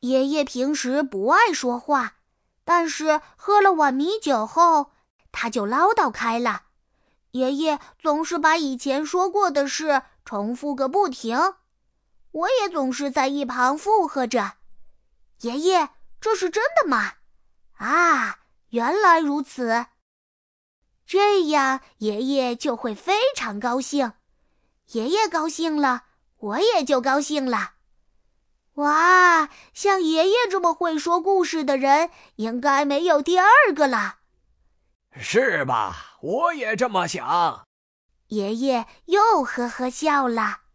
爷爷平时不爱说话，但是喝了碗米酒后，他就唠叨开了。爷爷总是把以前说过的事重复个不停，我也总是在一旁附和着。爷爷，这是真的吗？啊，原来如此。这样爷爷就会非常高兴，爷爷高兴了，我也就高兴了。哇，像爷爷这么会说故事的人，应该没有第二个了。 是吧？我也这么想。 爷爷又呵呵笑了。